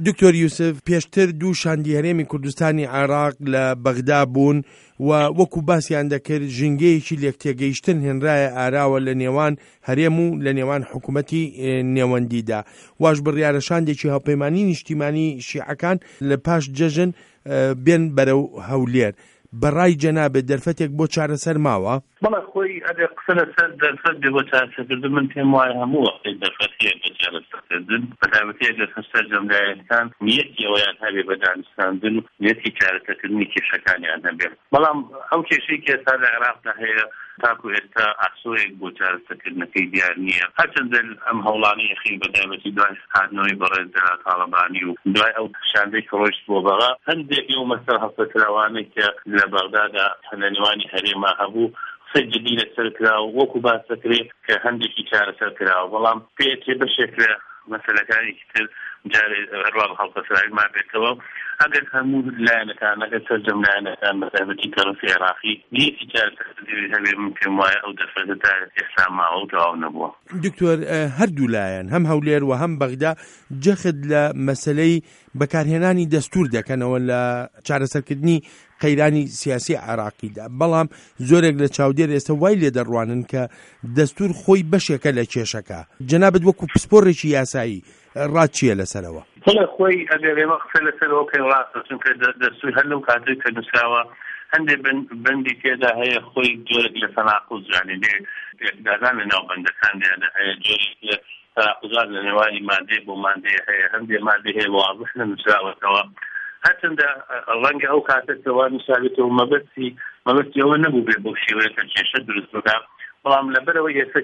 دکتۆر یوسف پێشتر دوو شاندی هەرێمی کوردستانی عێراق لە بەغدا بوون و وەکو باسییان دەکرد ژینگەیەکی لێکتێگەیشتن هێنرایە ئاراوە لە نێوان هەرێم و لە نێوان حکوومەتی نێوەندیدا واش بڕیارە شاندێکی هاوپەیمانی نیشتیمانی شیعەکان لە پاش جەژن بێن بەرەو هەولێر بەڕای جەنابێت دەرفەتێک بۆ چارەسەر ماوە؟ بەڵێ خۆی ئەگەر قسە لەسەر دەرفەت بێ بۆ چارەسەرکردن من پێم وایە هەموو وەختێک دەرفەتەیەک بۆ چارەسەرکردن بەتایبەتی ئەگەر سەرجەمدایەکان نیەتی ئەوەیان هەبێ بە دانیستاندن و نیەتی چارەسەرکردنی کێشەکانیان هەبێت بەڵام ئەو کێشەی کە ئێستا لە عێراقدا هەیە تاکو ئێستا ئاسۆیەک بۆ چارەسەرکردنەکەی دیار نییە هەرچەندە ئەم هەوڵانەی یەخین بەتایبەتی دوای هاتنەوەی بەڕێزدەهات تاڵەبانی و دوای ئەو شاندەی کە ڕۆیشت بۆ بەغا هەندێک ئەو مەسەر هەڵسەکراوانەی کە لە بەغدادا لە نێوانی هەرێما هەبوو سجدی لەسەر کراوە وەکو باس دەکرێت کە هەندێکی چارەسەر کراوە بەڵام پێچێ بەشێک لە مەسەلەکانی تر جارێ هەروە هەڵسەکراوی ما بێتەوە ئەگەر هەموو لایەنەکان ئەگەر سەرجەم لایەنەکان بەتایبەتی کەڕەفی عێراقی نیەتی چارەسەرکردنی هەبێ من پێم وایە ئەو دەرفەتە ئێستا ماوە و تەواو نەبووە. دکتۆر هەردوو لایەن هەم هەولێر و هەم بەغدا جەخت لە مەسەلەی بەکارهێنانی دەستور دەکەنەوە لە چارەسەرکردنی قەیرانی سیاسی عێراقیدا بەڵام زۆرێک لە چاودێر ئێستا وای لێ دەڕوانن کە دەستور خۆی بەشێکە لە کێشەکە جەنابەت وەکو پسپۆڕێکی یاسایی ڕاتچیە لەسەرەوە؟ بەڵێ خۆی ئەگەر ئێمە قسە لەسەرەوە بکەین ڕاستە چونکە دەستور هەر لەو کاتێک کە نووسراوە هەندێک بەندی تێدا هەیە خۆی جۆرێک لە تەناقوز یعنی دادان لە ناوبەندەکانیانە هەیە جۆرێک لە تەناقوزات لە نێوانی مادەی بۆ مادەی هەیە هەندێک مادەی هەیە واضح نەنووسراوەتەوە هەرچەندە ڕەنگە ئەو کاتێکەوە نووسراوێتەوە مەبەستی ئەوە نەبوو بێ بۆ شێوەیەکە کێشە دروست بکات بەڵام لەبەرەوە ئێستا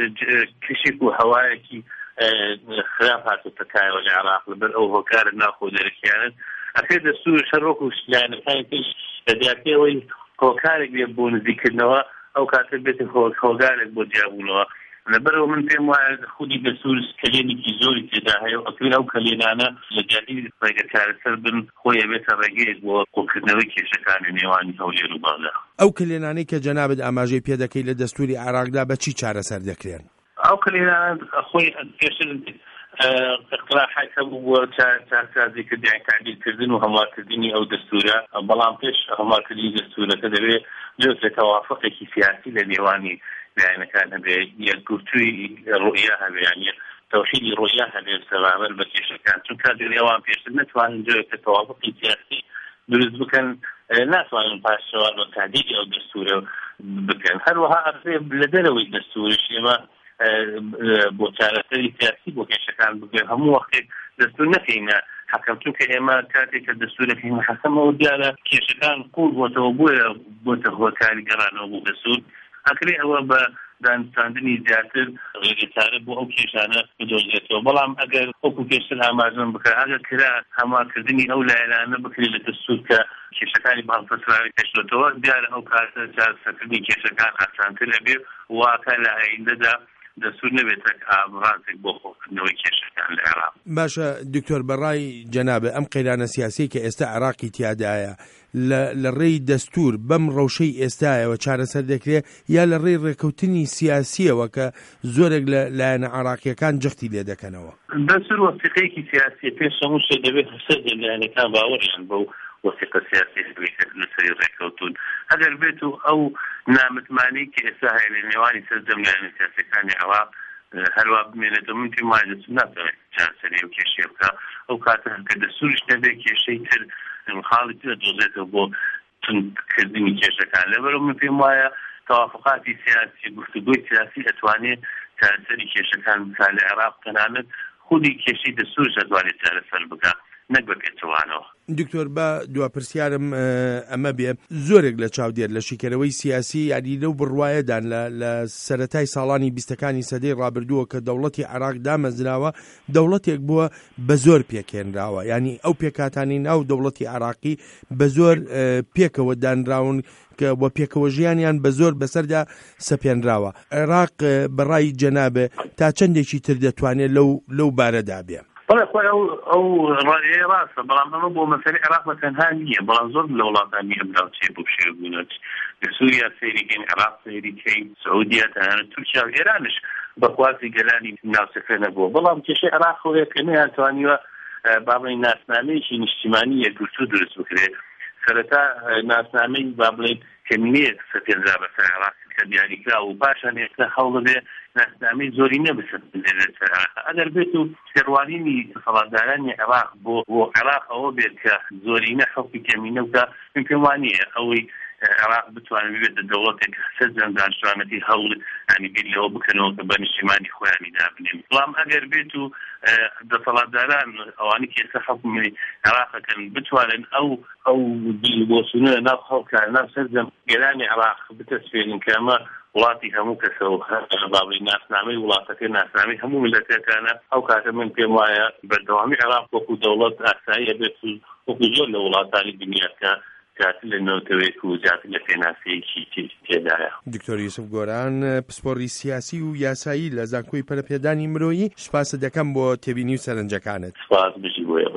کشێک و هەوایەکی خراپ هاتوتە کایەوە لە عێراق لەبەر ئەو هۆکارە ناخۆ دەرەکیانن ئەخێ دەستور شەڕۆک و لایەنەکانی ترش لە دیارکەوەی هۆکارێک بێ بۆ نزیکردنەوە ئەو کاتە بێت هۆکارێک بۆ جیابوونەوە لەبەرەوە من پێم وایە خودی دەستور کلێنێکی زۆری تێدا هەیە ئەکرێن ئەو کلێنانە لە جیاتی ڕێگە چارەسەر بن خۆی ئەبێتە ڕێگەیەک بۆ قوڵکردنەوەی کێشەکانی نێوانی هەولێر و بەغدا. ئەو کلێنانەی کە جەنابەت ئاماژەی پێ دەکەی لە دەستوری عێراقدا بە چی چارەسەر دەکرێن؟ ئەو کلێنانە خۆی پێشتر اقتراحات هەبوو بۆ چارەسازیکردنیان تعدیلکردن و هەموارکردنی ئەو دەستورە بەڵام پێش هەموارکردنی دەستورەکە دەبێت جۆز لە تەوافقێکی سیاسی لە نێوانی لایەنەکان هەبێ یەکگرتووی ڕۆیا هەبێ یعنی تەوحیدی ڕۆیا هەبێ سەبارەت بە کێشەکان چونکە دەوێوان پێشتر نەتوانن جۆرێکە تەوافقی سیاسی دروست بکەن ناتوانن پاشەوە بە تعدیلی ئەو دەستورە بکەن هەروەها ئەرێ لە دەرەوەی دەستورش ئێمە بۆ چارەسەری سیاسی بۆ کێشەکان بگەن هەموو وەختێک دەستور نەکەینە حەکەم چونکە ئێمە کاتێک کە دەستورەکەین حەکەمەوە دیارە کێشەکان قوڵ بۆتەوە بۆتە هۆکاری گەڕانەوە بۆ دەستور ئەکرێ ئەوە بە دانستاندنی زیاتر ڕێگەچارە بۆ ئەو کێشانە بدۆزێتەوە بەڵام ئەگەر وەکو پێشتر ئاماژەم بکە ئەگەر کرا هەماکردنی ئەو لایەنانە بکرێت لە دەستور کە کێشەکانی بەڵفەسراوی پێشێتەوە دیارە ئەو کاتە چارەسەرکردنی کێشەکان ئاسانتر ئەبێ واکە لە ئایندەدا دەستور نەبێتە ئامڕازێک بۆ خۆکردنەوەی کێشەکان لە عێراق. باشە دکتۆر بەڕای جەنابێ ئەم قەیرانە سیاسی کە ئێستا عێراقی تیادایە لە ڕێی دەستور بەم ڕەوشەی ئێستایەوە چارەسەر دەکرێت یا لە ڕێی ڕێکەوتنی سیاسیەوە کە زۆرێک لە لایەنە عێراقیەکان جەختی لێ دەکەنەوە؟ دەستور وەسیقەیەکی سیاسی پێش هەموو شتێک دەبێت هەسەر لایەنەکان باوەڕیان بەو وەسیقە سیاسی لەسەری ڕێکەوتون هەگەر بێت و ئەو نامتمانی کە ئێستا هەیە لە نێوانی سەرجەم لایەنە سیاسیەکانی عێراق هەروە بمێنێتەوە من پێم وایە دەستور ناتوانێت چارەسەری ئەو کێشەیە بکات ئەو کاتە کە دەستوریش نەبێت کێشەی تر خاڵی تر دۆزێتەوە بۆ تونکردنی کێشەکان لەبەرەوە من پێم وایە تەوافقاتی سیاسی گفتوگۆی سیاسی ئەتوانێت چارەسەری کێشەکان بکات لە عێراق تەنانەت خودی کێشەی دەستورش ئەتوانێت چارەسەر بکات نەک بە پێچەوانەوە. دکتۆر بە دواپرسیارم ئەمە بێ زۆرێک لە چاودێر لە شیکەرەوەی سیاسی یاری لەو بڕوایەدان لە سەرەتای ساڵانی 20ەکانی سەدەی ڕابردووە کە دەوڵەتی عێراق دامەزراوە دەوڵەتێک بووە بە زۆر پێکێنراوە ینی ئەو پێکاتانی ناو دەوڵەتی عێراقی بە زۆر پێکەوە دانراون کە بۆ پێکەوە ژیانیان بە زۆر بەسەردا سەپێنراوە عێراق بەڕای جەنابێ تا چەندێکی تر دەتوانێت لەو بارەدا بێ؟ بەڵێ خۆی ئەو ڕێیە ڕاستە بەڵام ئەمە بۆ مەسەلەی عێراق بەتەنها نییە بەڵام زۆر لە وڵاتانی ئەملاوچێ بۆ شێربوونەت لە سووریا سەیریکەین عێراق سەیریکەین سعودیا تەنانەت تورکیا و ئێرانش بەخوازی گەلانی ناوچەکە نەبووە بەڵام کێشەی عێراق خۆیە کە نەیانتوانیوە بابڵین ناسنامەیەکی نیشتیمانی یەکگرتوو دروست بکرێت سەرەتا ناسنامەی با بڵێن کەمینەیەک سەپێنرا بەسەر عێراق کە دیاریکرا و پاشان ئێستا هەوڵ دەبێ ناسنامەی زۆرینە بسەپێنرێت سەر عێراق ئەگەر بێت و سێڕوانینی سەڵاتدارانی عێراق بۆ عێراق ئەوە بێت کە زۆرینە حەوقی کەمینە بکە من پێم وانییە ئەوەی عێراق بتوانێت ببێتە دەوڵەتێک سەرجەم دانیشتوانەتی هەوڵ ینی بیر لەوە بکەنەوە کە بە نیشتیمانی خۆیانی دابنێن بەڵام ئەگەر بێت و دەسەڵاتداران ئەوانی کە ئێستا حکومی عێراقەکەن بتوانن ئەو بیربۆچوونە ناو خەڵکان ناو سەرجەم گەرانی عێراق بتەسپێنن کە ئەمە وڵاتی هەموو کەسەوە بابڵی ناسنامەی وڵاتەکەی ناسنامەی هەموو ملەتەکانە ئەو کاتە من پێم وایە بەردەوامی عێراق وەکو دەوڵەت ئاساییە بێت و وەکو زۆر لە وڵاتانی دنیاکە زیاتر لە نەوتەوەیەک و زیاتر لە پێناسەیەکی تێدایە. دکتۆر یوسف گۆران پسپۆڕی سیاسی و یاسایی لە زانکۆی پەرەپێدانی مرۆیی سوپاس دەکەم بۆ تێبینی و سەرنجەکانت. سوپاس بژی بۆیە.